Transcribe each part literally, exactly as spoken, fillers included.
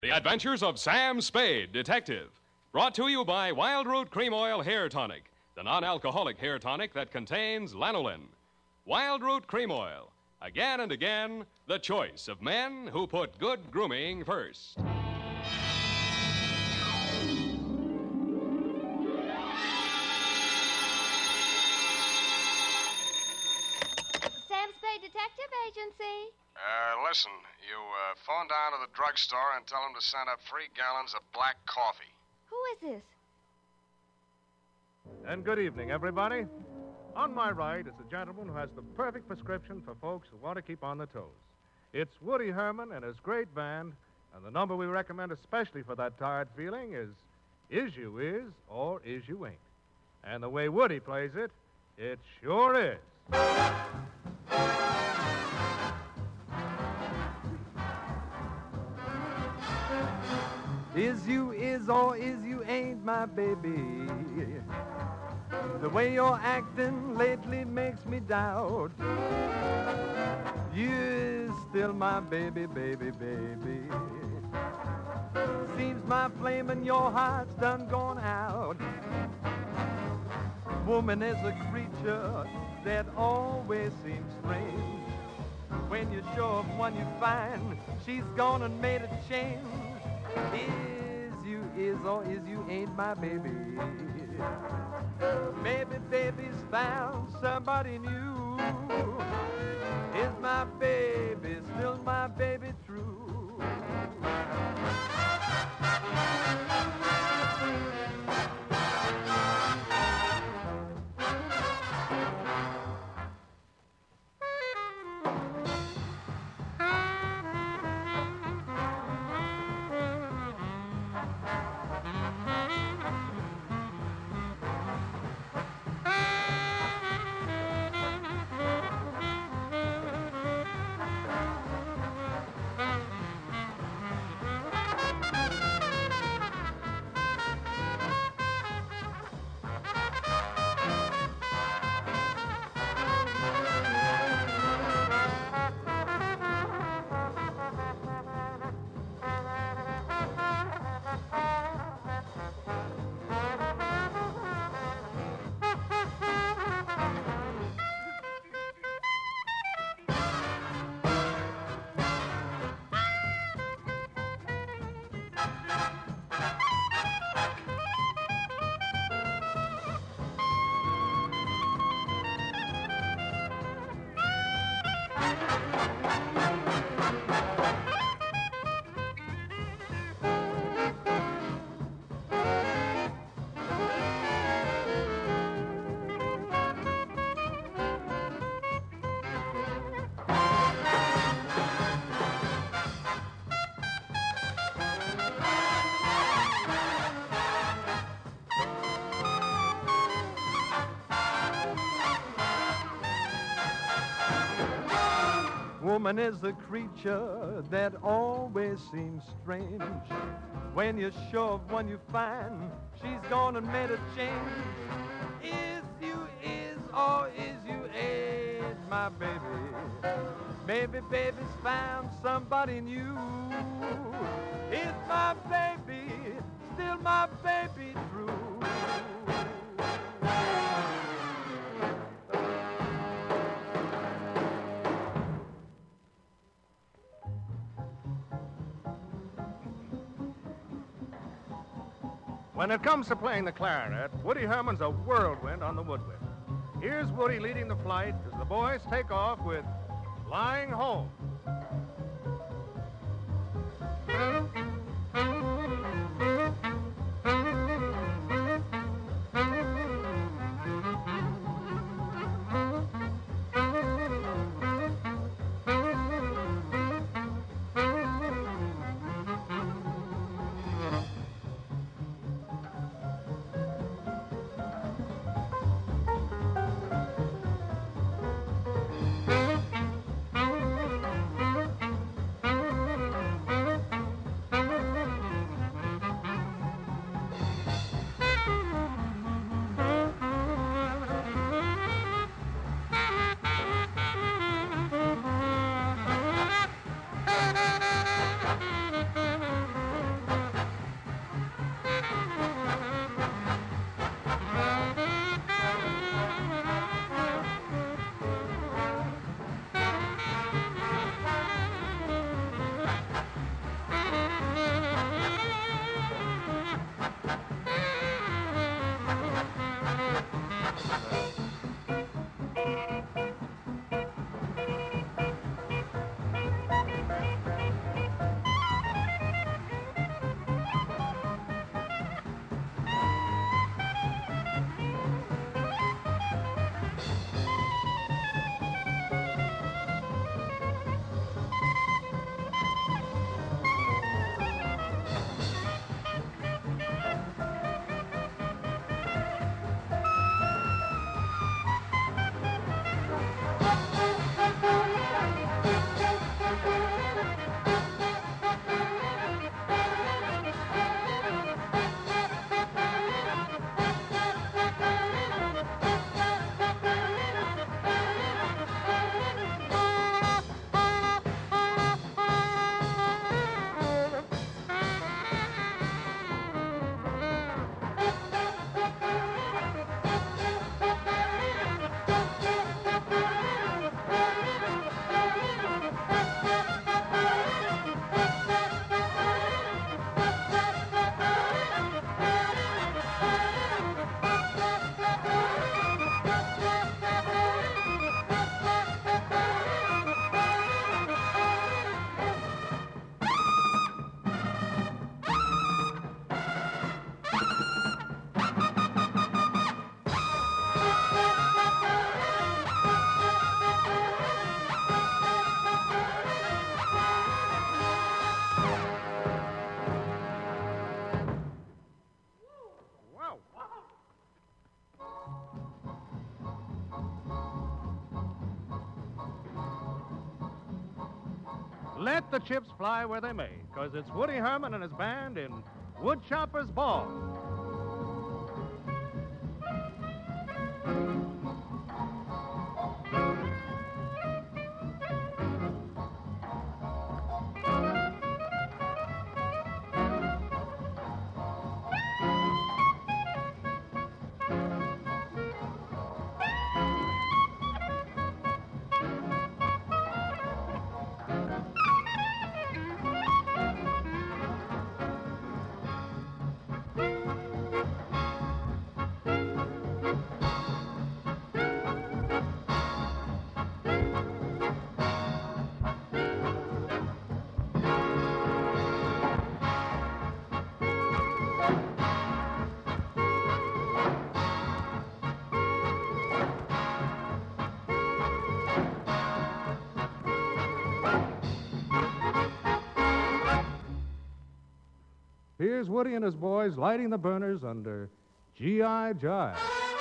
The Adventures of Sam Spade, Detective. Brought to you by Wild Root Cream Oil Hair Tonic, the non-alcoholic hair tonic that contains lanolin. Wild Root Cream Oil. Again and again, the choice of men who put good grooming first. Sam Spade Detective Agency. Uh, listen, you uh, phone down to the drugstore and tell them to send up three gallons of black coffee. Who is this? And good evening, everybody. On my right is a gentleman who has the perfect prescription for folks who want to keep on the toes. It's Woody Herman and his great band, and the number we recommend especially for that tired feeling is Is You Is or Is You Ain't. And the way Woody plays it, it sure is. Is you is or is you ain't my baby? The way you're acting lately makes me doubt. You is still my baby, baby, baby. Seems my flame in your heart's done gone out. Woman is a creature that always seems strange. When you're sure of one you find, she's gone and made a change. Is you is or is you ain't my baby? Maybe baby's found somebody new. Is my baby still my baby true? Woman is a creature that always seems strange. When you're sure of one you find, she's gone and made a change. Is you is or is you ain't my baby? Maybe baby's found somebody new. Is my baby still my baby true? When it comes to playing the clarinet, Woody Herman's a whirlwind on the woodwind. Here's Woody leading the flight as the boys take off with Flying Home. let the chips fly where they may, because it's Woody Herman and his band in Woodchopper's Ball. Here's Woody and his boys lighting the burners under G I. Jive.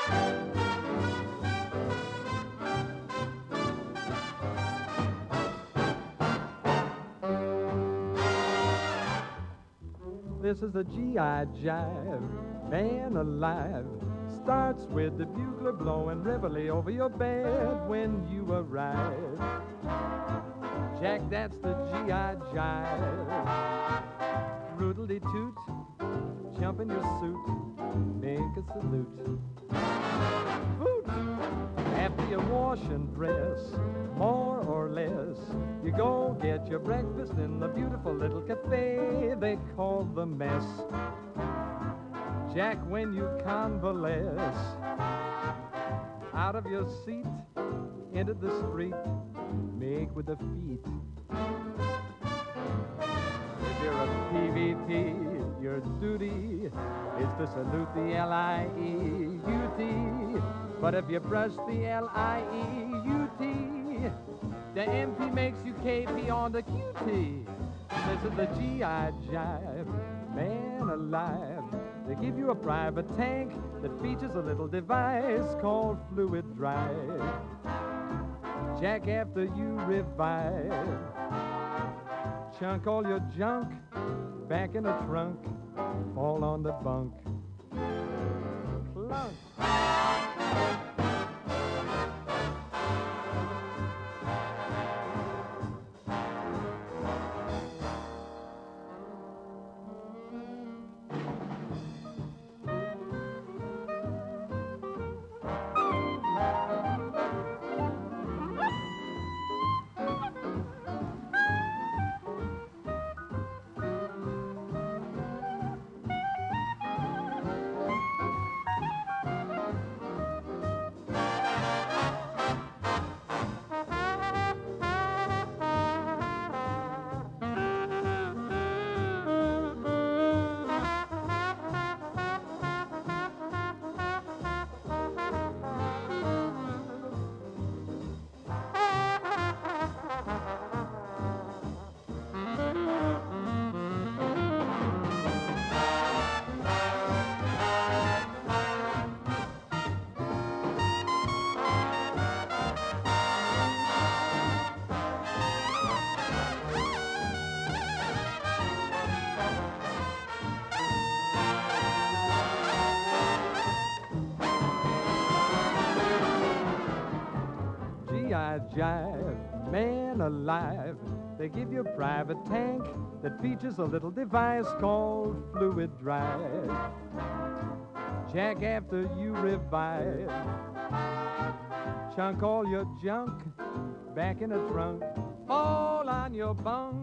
This is the G I. Jive, man alive. Starts with the bugler blowing reveille over your bed when you arrive. Jack, that's the G I. Jive. Roodle-dee-toot, jump in your suit, make a salute. Hoot! After you wash and dress, more or less, you go get your breakfast in the beautiful little cafe they call the Mess. Jack, when you convalesce out of your seat into the street, make with the feet. If you're a P V T, your duty is to salute the L I E U T. But if you brush the L I E U T, the M P makes you K P on the Q T. This is the G I. Jive, man alive. They give you a private tank that features a little device called Fluid Drive. Jack, after you revive, chunk all your junk back in the trunk, all on the bunk. Clunk. Jive, man alive. They give you a private tank that features a little device called Fluid Drive. Jack, after you revive, chunk all your junk back in the trunk, fall on your bunk.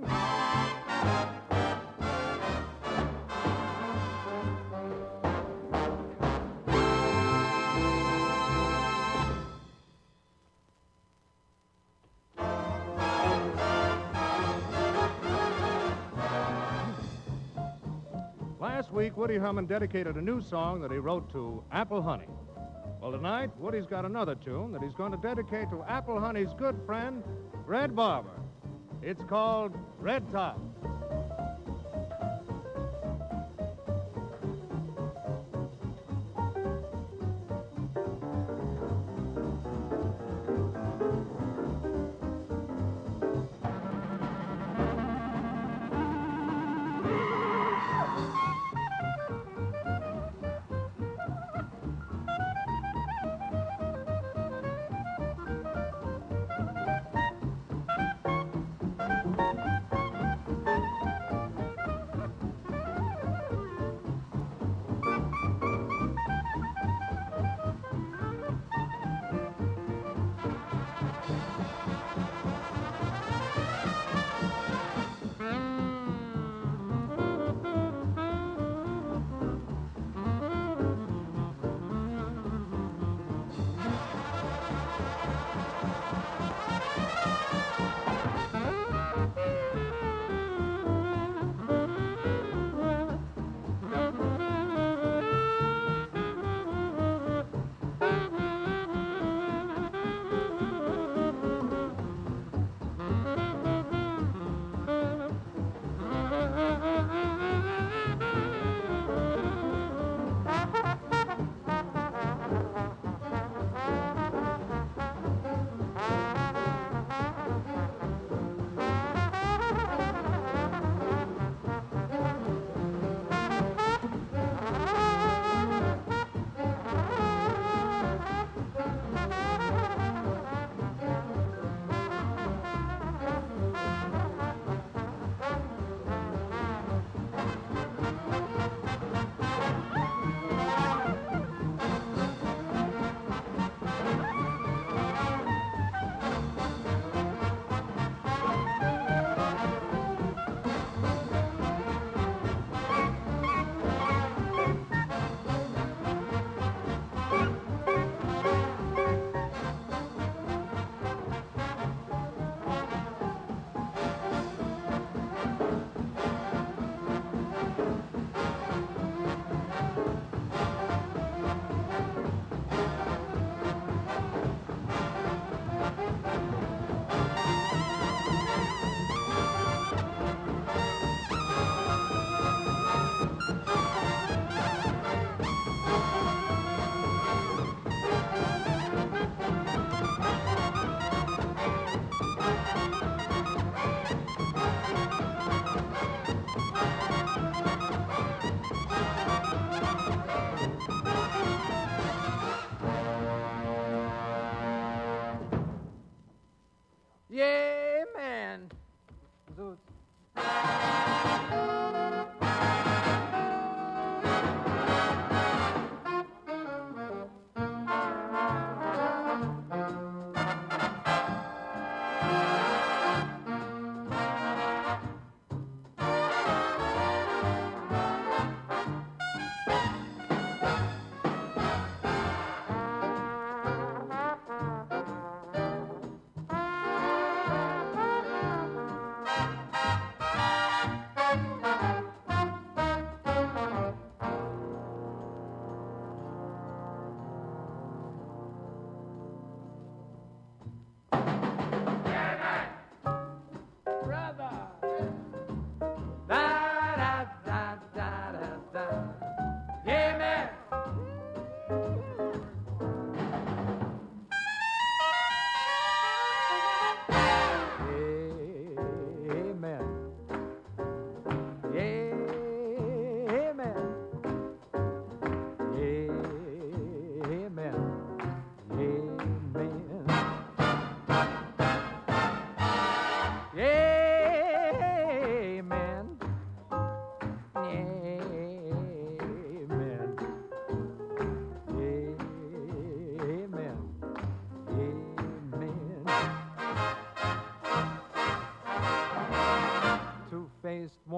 Last week, Woody Herman dedicated a new song that he wrote to Apple Honey. Well, tonight, Woody's got another tune that he's going to dedicate to Apple Honey's good friend, Red Barber. It's called Red Top.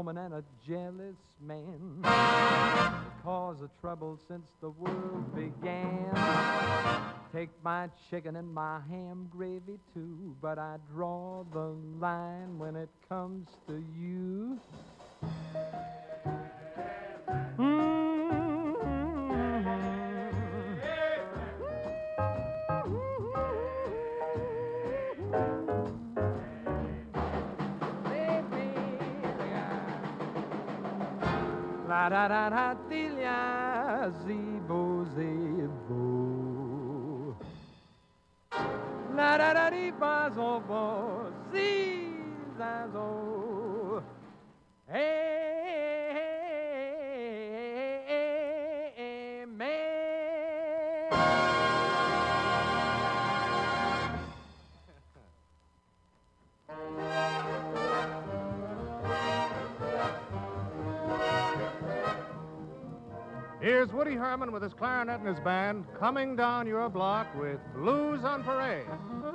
woman and a jealous man. The cause of trouble since the world began. Take my chicken and my ham gravy too, but I draw the line when it comes to you. La da da da dilia zibo zibo. La da da di bazo bo zizazo. Hey, man. Here's Woody Herman with his clarinet and his band coming down your block with Blues on Parade.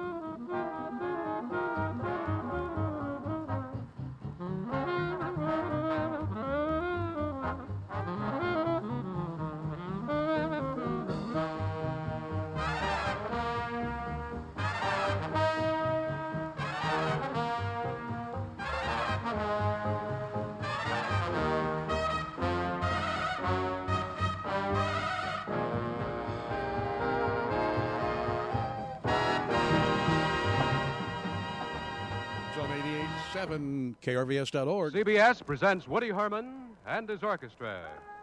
seven K R V S dot org. C B S presents Woody Herman and his orchestra.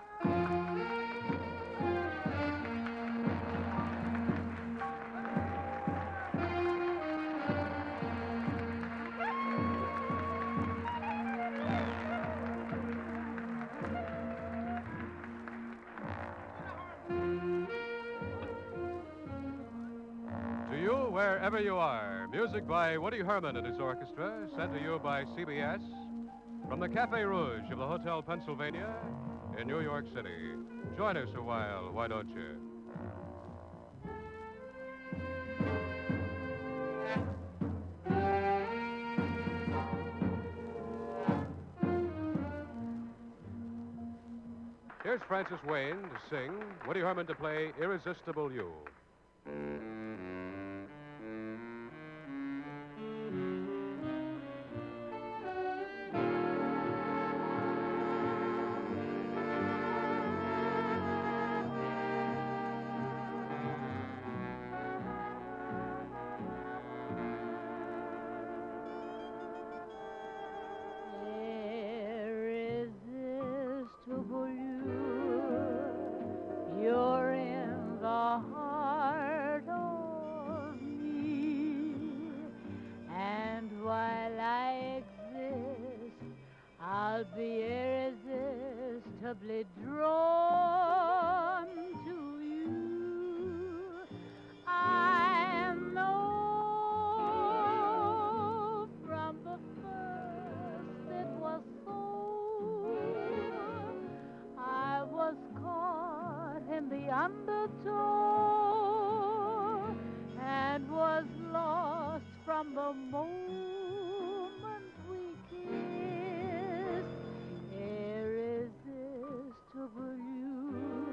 To you, wherever you are, music by Woody Herman and his orchestra, sent to you by C B S from the Cafe Rouge of the Hotel Pennsylvania in New York City. Join us a while, why don't you? Here's Francis Wayne to sing, Woody Herman to play Irresistible You. Irresistible you, you're in the heart of me, and while I exist, I'll be irresistibly drawn to you. I know from the first it was so. I was caught in the undertow and was lost from the moment we kissed. Irresistible you,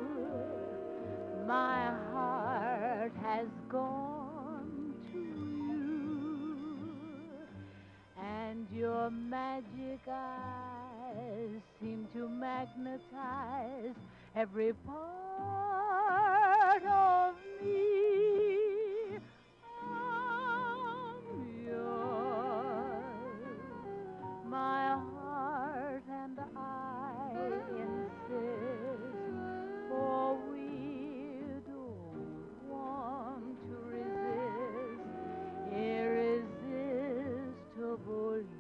my heart has gone to you, and your magic eyes seem to magnetize every part of me. I'm yours, my heart and I insist, for we don't want to resist irresistible you.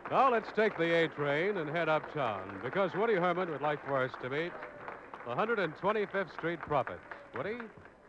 Now let's take the A train and head uptown, because Woody Herman would like for us to meet the one hundred twenty-fifth Street Prophet. Woody?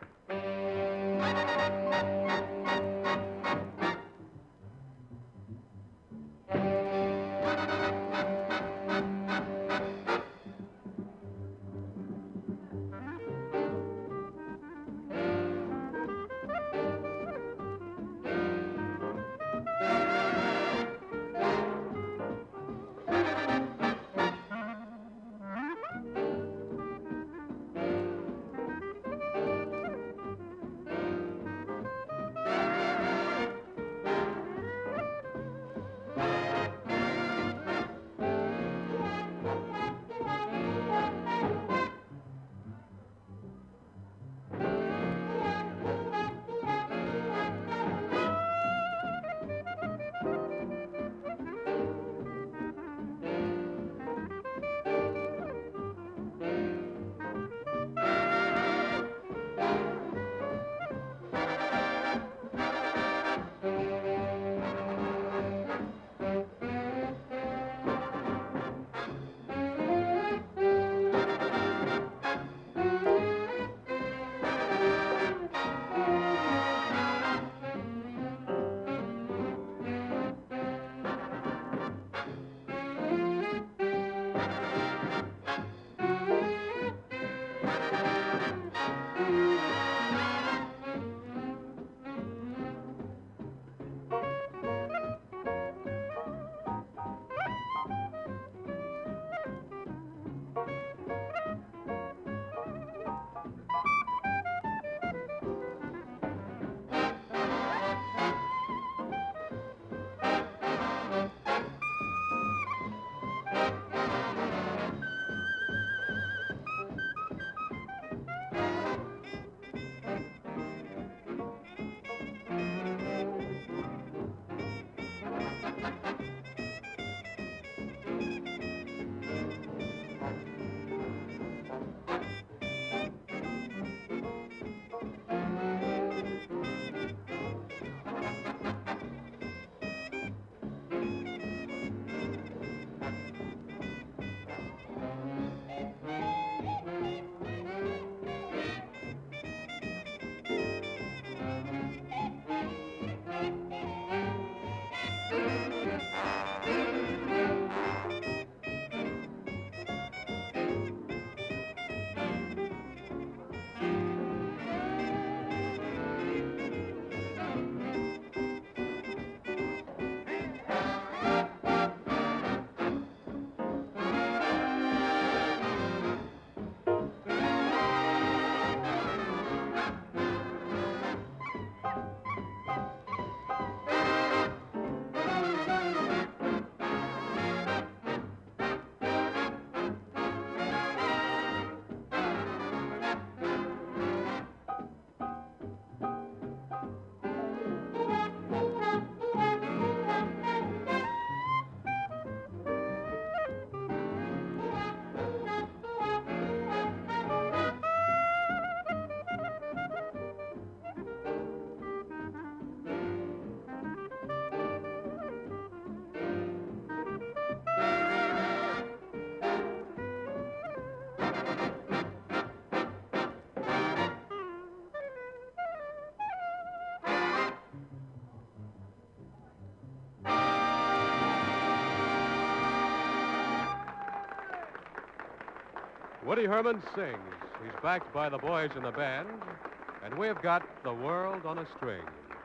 Woody Herman sings. He's backed by the boys in the band, and we've got The World on a String.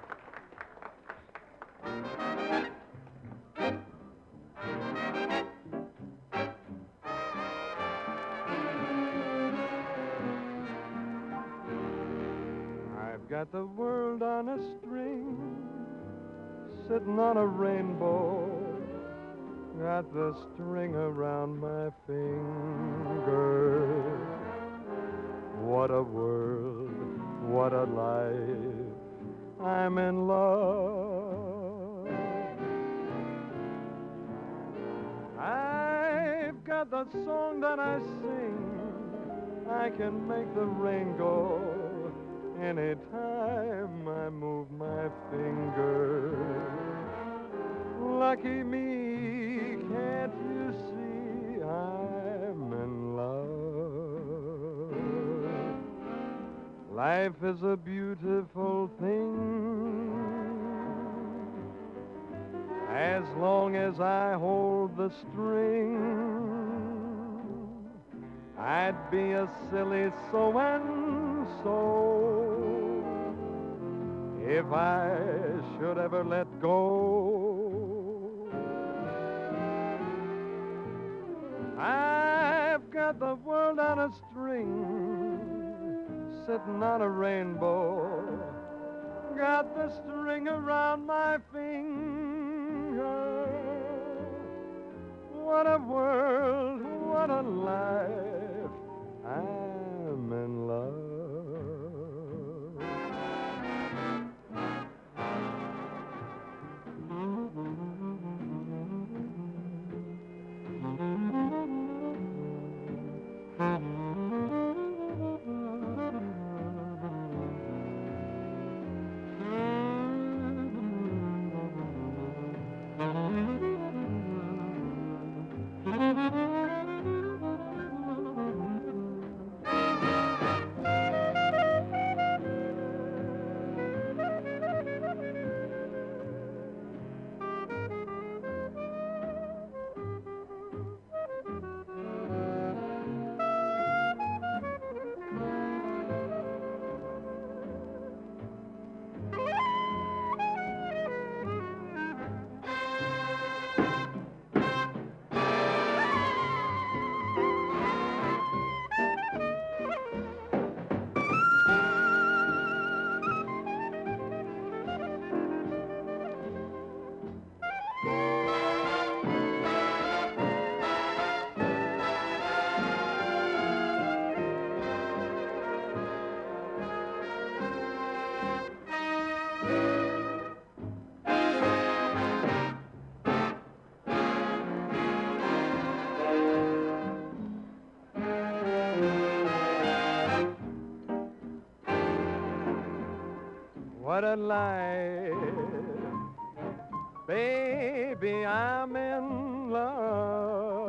I've got the world on a string, sitting on a rainbow. Got the string around my finger. What a world, what a life. I'm in love. I've got the song that I sing. I can make the rain go anytime I move my finger. Lucky me, can't you see I'm in love? Life is a beautiful thing as long as I hold the string. I'd be a silly so-and-so if I should ever let go. I've got the world on a string, sitting on a rainbow. Got the string around my finger. What a world, what a life. I'm in love. What a life, baby, I'm in love.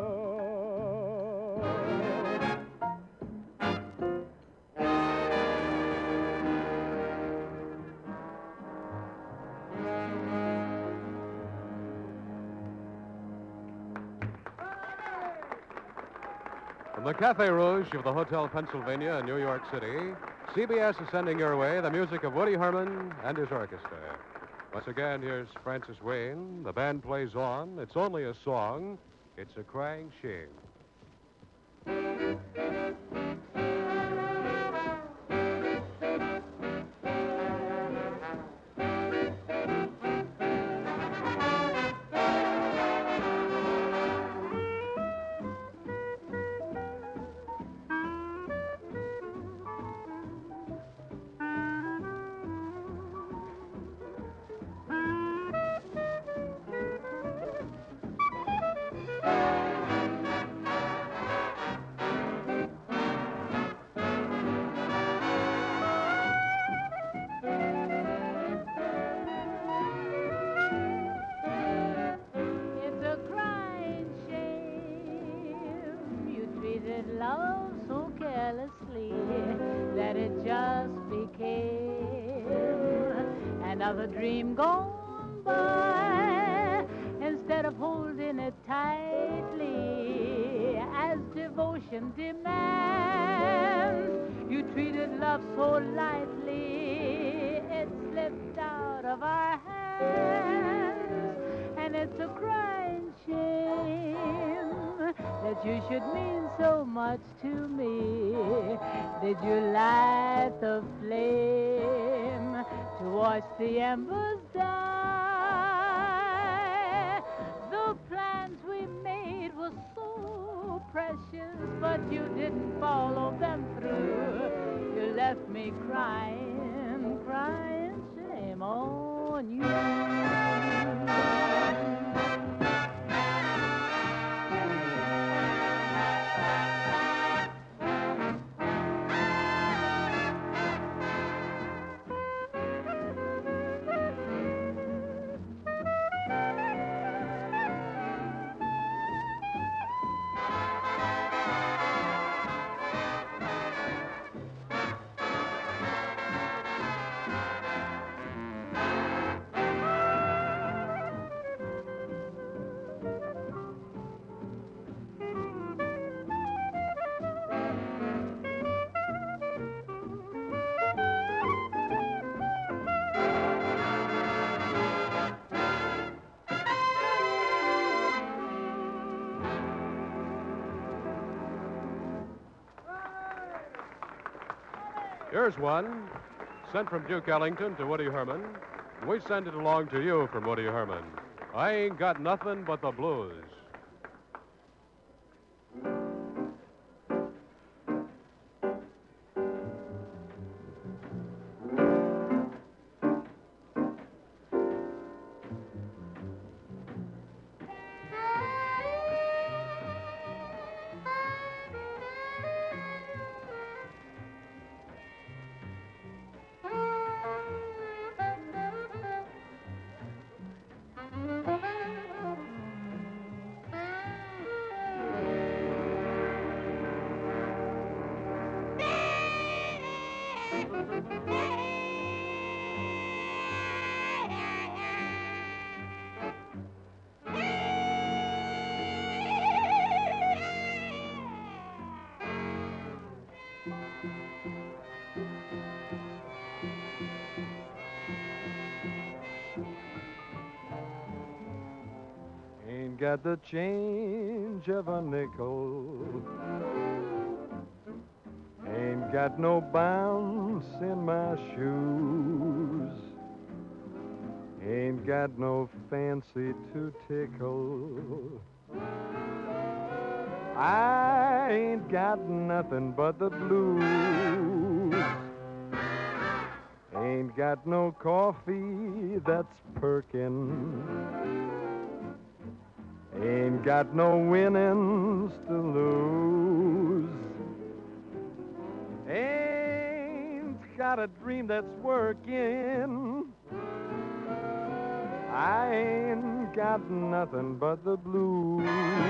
From the Cafe Rouge of the Hotel Pennsylvania in New York City, C B S is sending your way the music of Woody Herman and his orchestra. Once again, here's Francis Wayne. The band plays on. It's only a song. It's a crying shame. Love so carelessly that it just became another dream gone by. Instead of holding it tightly as devotion demands, you treated love so lightly it slipped out of our hands. And it's a crying shame that you should mean so much to me. Did you light the flame to watch the embers die? The plans we made were so precious, but you didn't follow them through. You left me crying, crying, shame on you. Here's one, sent from Duke Ellington to Woody Herman. We send it along to you from Woody Herman. I ain't got nothing but the blues. Ain't got the change of a nickel. Ain't got no bounce in my shoes. Ain't got no fancy to tickle. I ain't got nothing but the blues. Ain't got no coffee that's perkin'. Ain't got no winnings to lose. Ain't got a dream that's working. I ain't got nothing but the blues.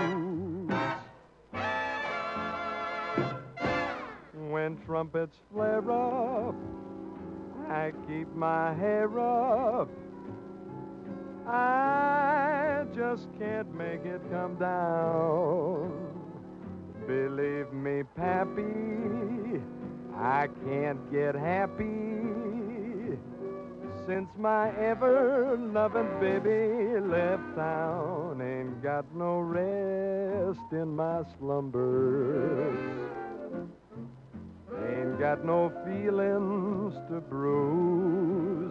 When trumpets flare up, I keep my hair up. I just can't make it come down. Believe me, Pappy, I can't get happy since my ever-loving baby left town. Ain't got no rest in my slumbers. Ain't got no feelings to bruise.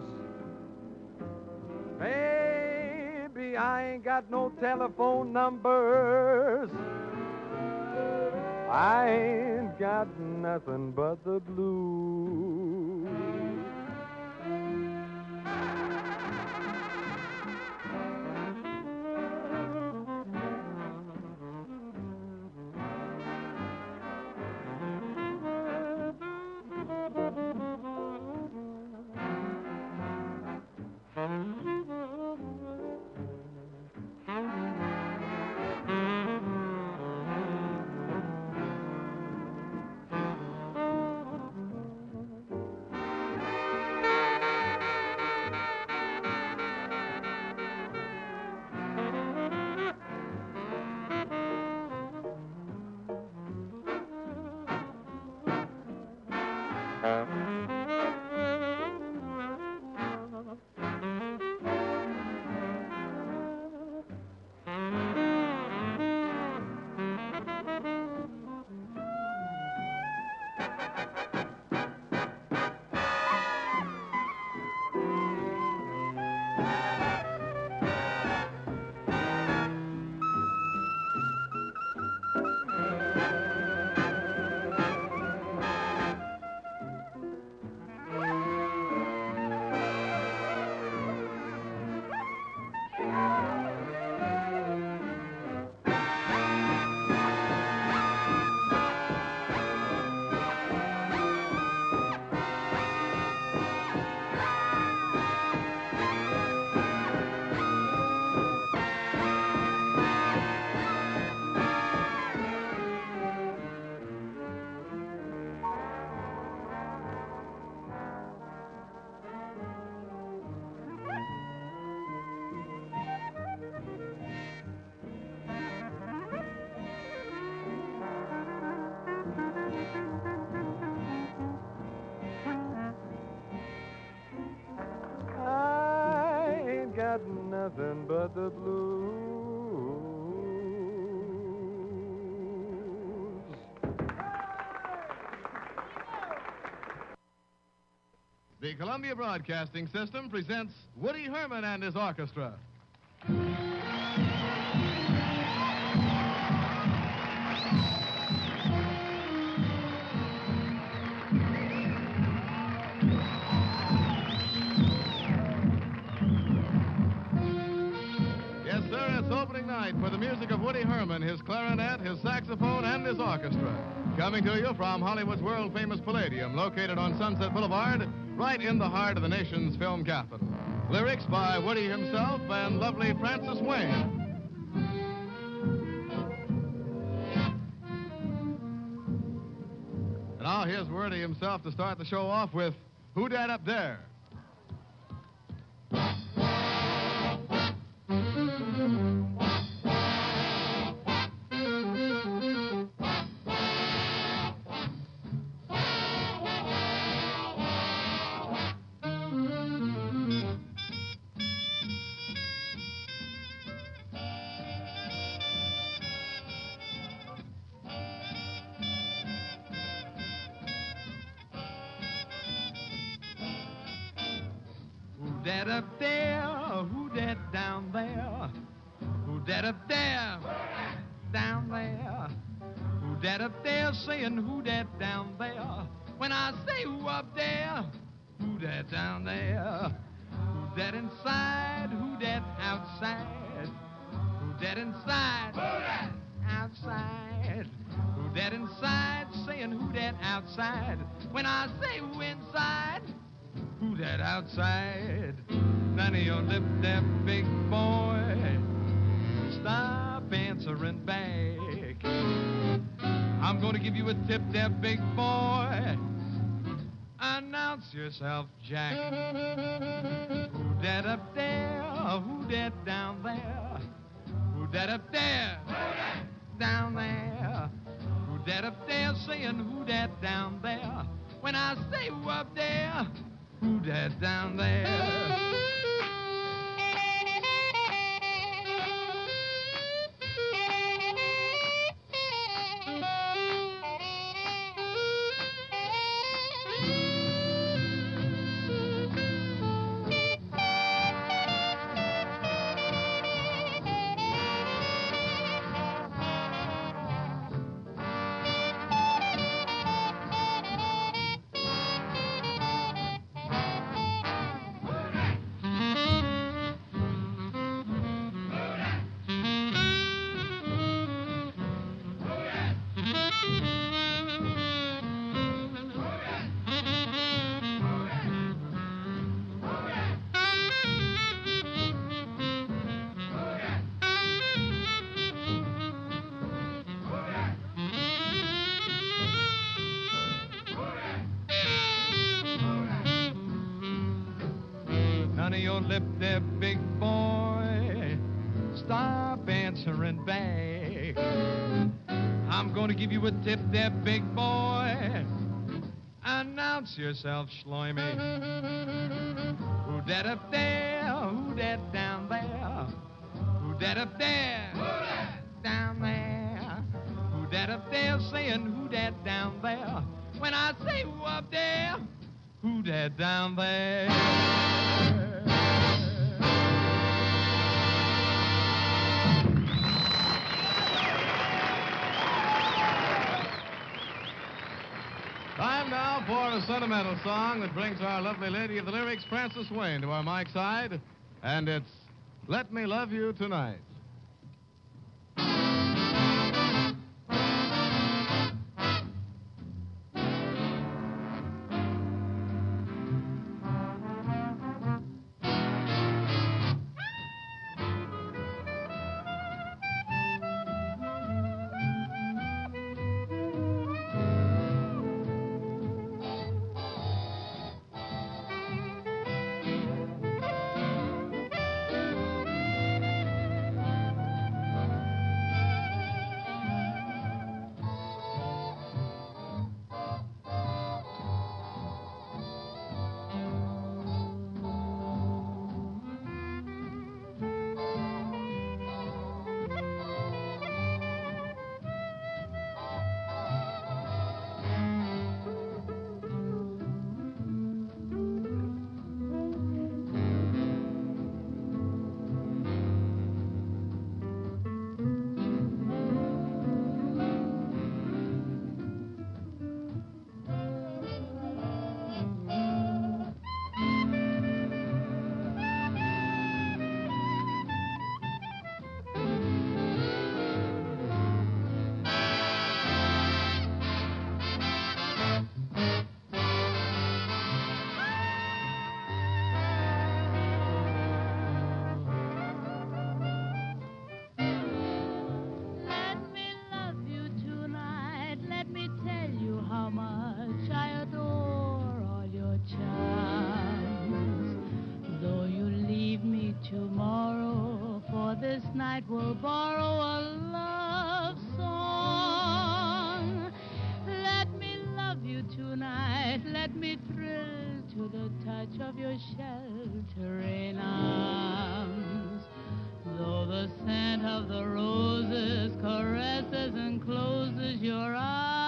Baby, I ain't got no telephone numbers. I ain't got nothing but the blues. Got nothing but the blues. The Columbia Broadcasting System presents Woody Herman and his orchestra. Yes, sir, it's opening night for the music of Woody Herman, his clarinet, his saxophone, and his orchestra. Coming to you from Hollywood's world-famous Palladium, located on Sunset Boulevard, right in the heart of the nation's film capital. Lyrics by Woody himself and lovely Frances Wayne. And now here's Woody himself to start the show off with Who Dat Up There? Who dat up there? Who dat down there? Who dat up there? Down there? Who dat up there saying who dat down there? When I say who up there? Who dat down there? Who dat inside? Who dat outside? Who dat inside? Who dat outside? Who dat inside saying who dat outside? When I say who inside? Who that outside? None of your lip, that big boy. Stop answering back. I'm gonna give you a tip, that big boy. Announce yourself, Jack. Who that up there? Who that down there? Who that up there? Down there? Who that up there saying who that down there? When I say who up there? Who that down there? None of your lip there, big boy. Stop answering back. I'm gonna give you a tip there, big boy. Announce yourself, Schloimy. Who dat up there? Who dat down there? Who dat up there? Who dat down there? Who dat up there saying who dat down there? When I say who up there? Who dat down there? Time now for a sentimental song that brings our lovely lady of the lyrics, Frances Wayne, to our mic side, and it's Let Me Love You Tonight. we'll borrow a love song. Let me love you tonight. Let me thrill to the touch of your sheltering arms. Though the scent of the roses caresses and closes your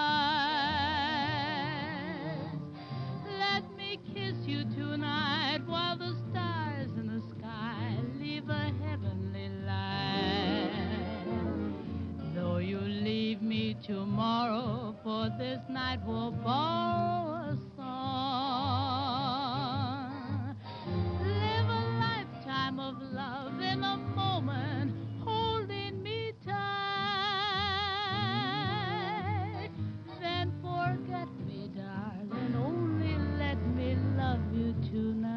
eyes, let me kiss you tonight while the stars in the sky leave a heavenly light. Though you leave me tomorrow, for this night we'll borrow a song. Live a lifetime of love in a moment, holding me tight. Then forget me, darling, only let me love you tonight.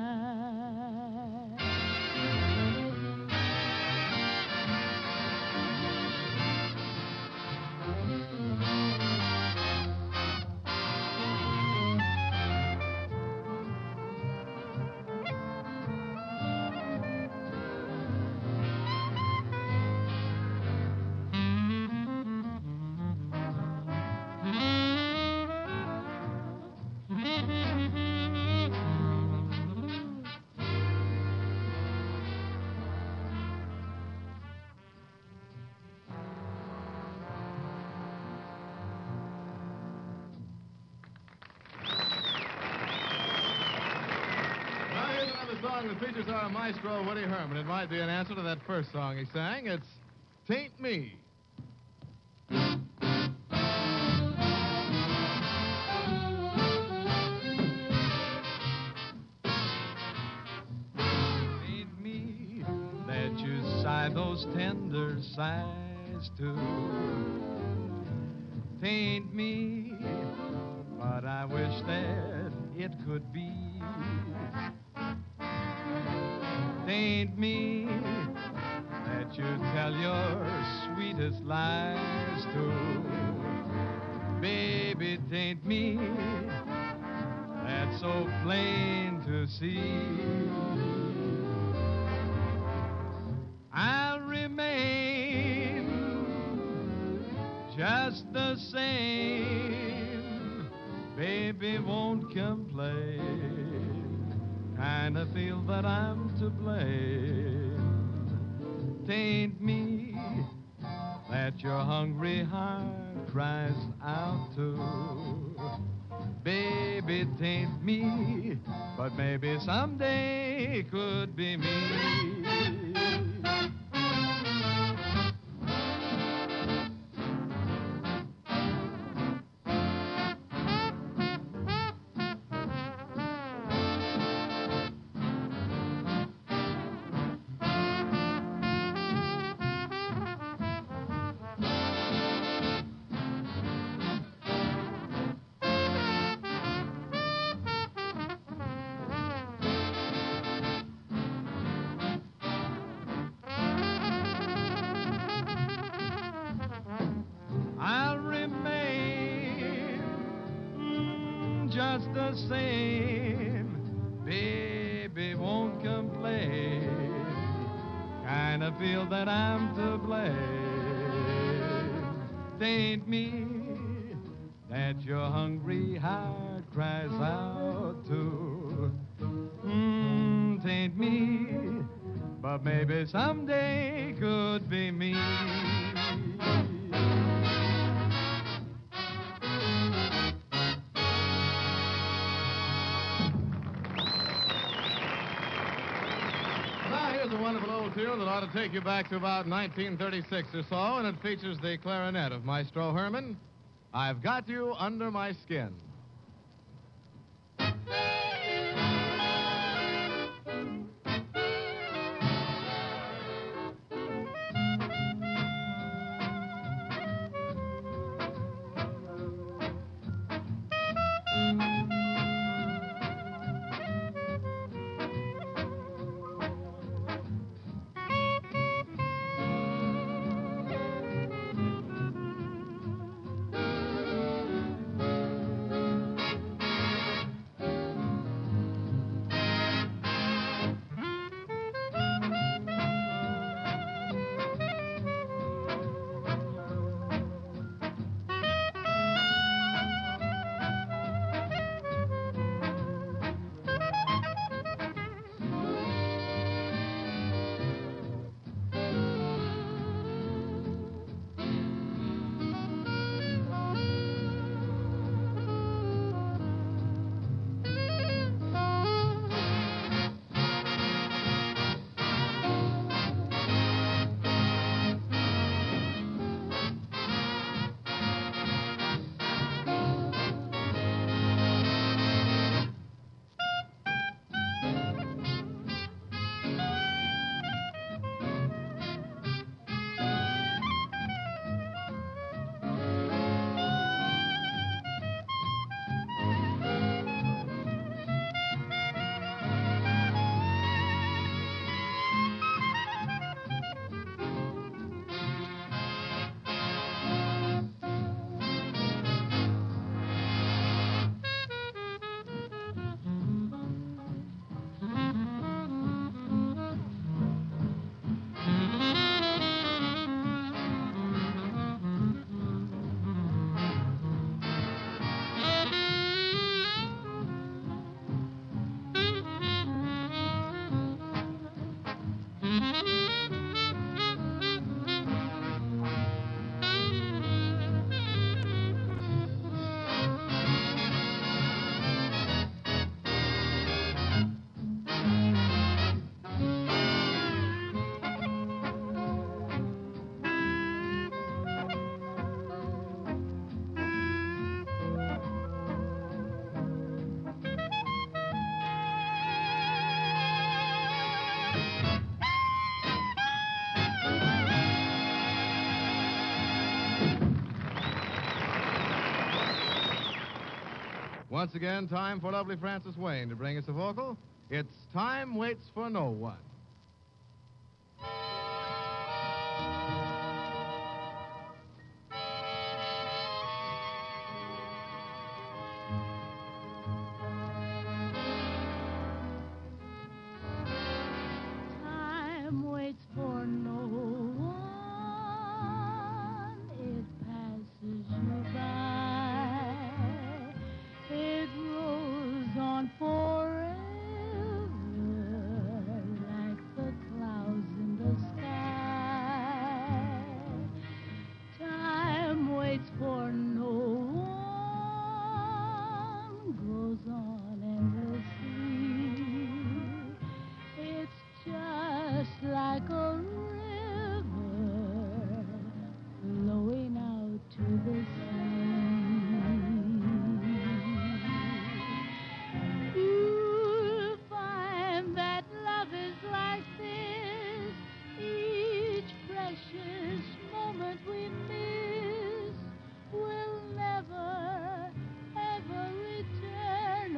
Now, here's another song that features our maestro, Woody Herman. It might be an answer to that first song he sang. It's Tain't Me. Ain't me that you sigh those tender sighs too. Tain't me, but I wish that it could be. Tain't me that you tell your sweetest lies to. Baby, tain't me that's so plain to see. I'll remain just the same. Baby, won't complain. Kinda feel that I'm to blame. Tain't me that your hungry heart cries out to. Baby, tain't me, but maybe someday could be me. I'll remain mm, just the same. Baby, won't complain. Kinda feel that I'm to blame. Tain't me that your hungry heart cries out to. Mm, tain't me, but maybe someday could be me. Now, here's a wonderful old tune that ought to take you back to about nineteen thirty-six or so, and it features the clarinet of Maestro Herman. I've got you under my skin. Once again, time for lovely Frances Wayne to bring us a vocal. It's Time Waits for No One. Time waits for no one. It passes you by. It rolls on forever like the clouds in the sky. Time waits for no one. Goes on endlessly. It's just like a river flowing out to the sea. You'll find that love is like this. Each precious moment we miss will never, ever return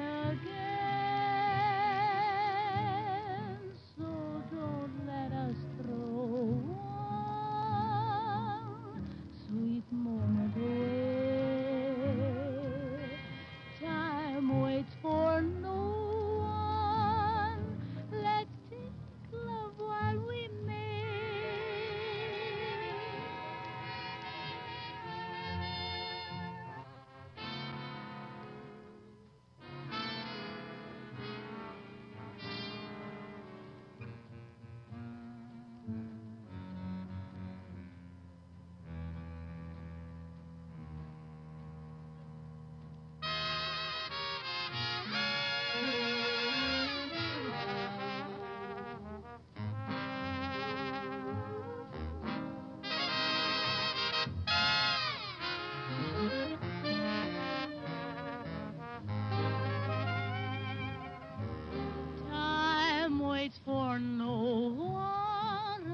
again. So don't let us throw one sweet moment away. Time waits for no one. Let's take love while we may. Time waits for no one.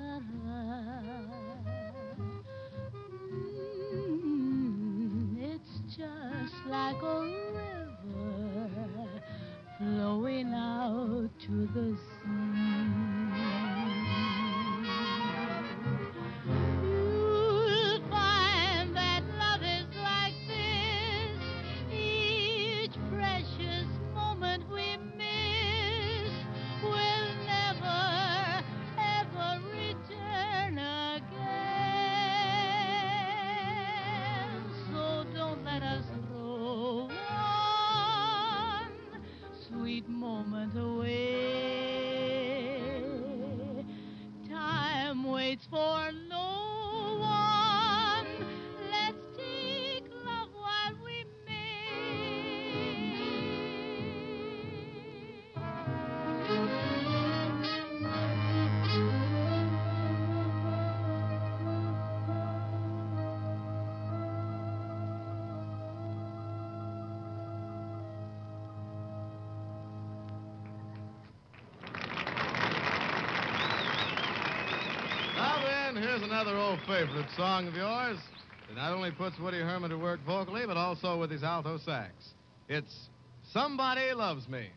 Mm, It's just like a river flowing out to the sea. You'll find that love is like this. Each precious moment we miss will never, ever return again. So don't let us throw one sweet moment away. Time waits for no one. Let's take love while we Now then, here's another old favorite song of yours. It not only puts Woody Herman to work vocally, but also with his alto sax. It's Somebody Loves Me.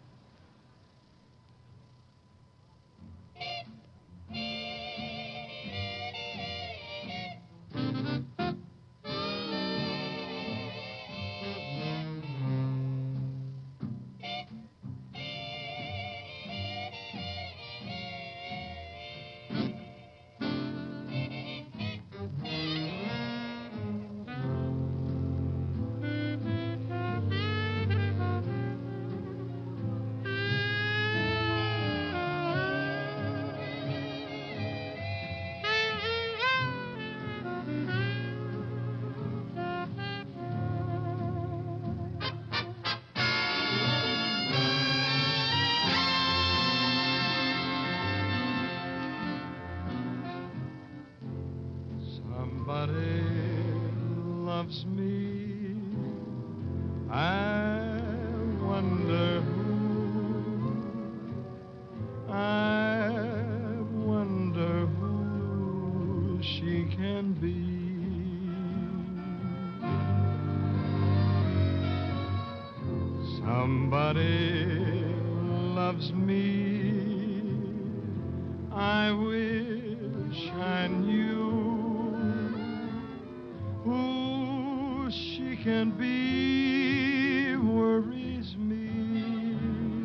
Somebody loves me. I wonder who. I wonder who she can be. somebody loves me. I wish I knew who she can be, worries me.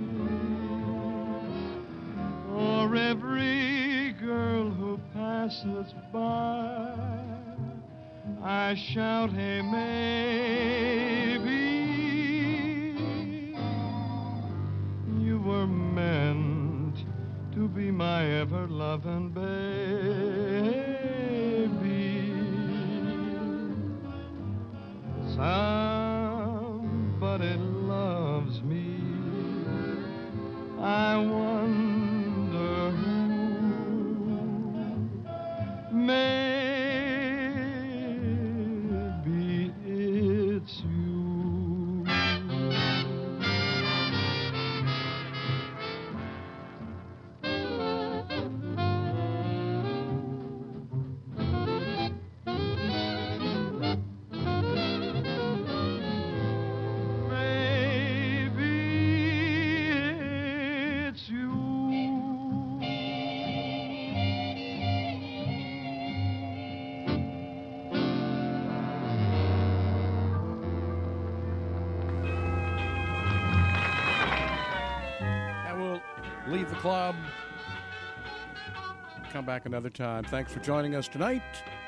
For every girl who passes by, I shout, hey, maybe. You were meant to be my ever-loving baby. Somebody loves me. I wonder who. Maybe it's you. Leave the club. Come back another time. Thanks for joining us tonight.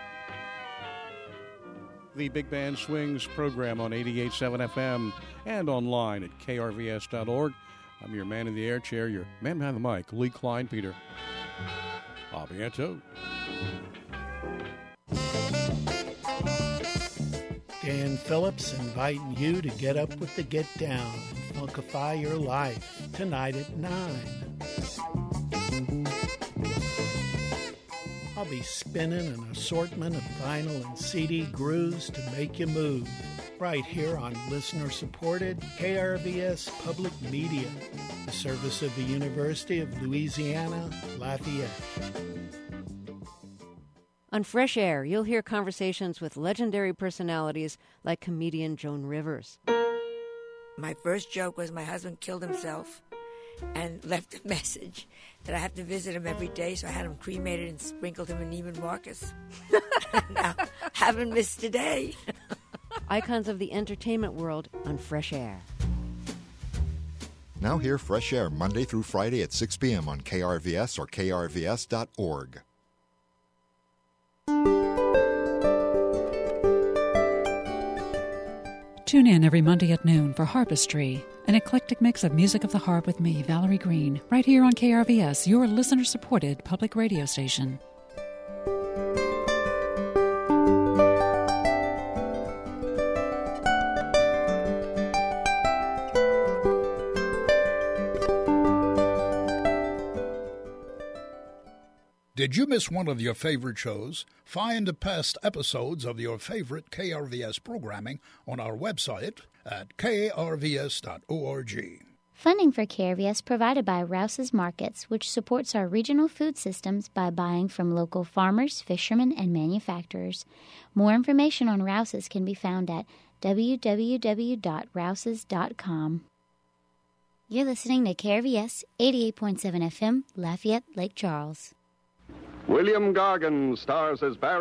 The Big Band Swings program on eighty-eight point seven F M and online at K R V S dot org. I'm your man in the air chair, your man behind the mic, Lee Klein Peter. A bientôt. Dan Phillips inviting you to get up with the Get Down and funkify your life tonight at nine. I'll be spinning an assortment of vinyl and C D grooves to make you move, right here on listener-supported K R V S Public Media, the service of the University of Louisiana, Lafayette. On Fresh Air, you'll hear conversations with legendary personalities like comedian Joan Rivers. My first joke was my husband killed himself and left a message that I have to visit him every day, so I had him cremated and sprinkled him in Neiman Marcus. Now, haven't missed a day. Icons of the entertainment world on Fresh Air. Now hear Fresh Air Monday through Friday at six p.m. on K R V S or K R V S dot org. Tune in every Monday at noon for Harpistry, an eclectic mix of music of the harp with me, Valerie Green, right here on K R V S, your listener-supported public radio station. Did you miss one of your favorite shows? Find past episodes of your favorite K R V S programming on our website at K R V S dot org. Funding for K R V S provided by Rouse's Markets, which supports our regional food systems by buying from local farmers, fishermen, and manufacturers. More information on Rouse's can be found at w w w dot rouses dot com. You're listening to K R V S eighty-eight point seven F M, Lafayette, Lake Charles. William Gargan stars as Barry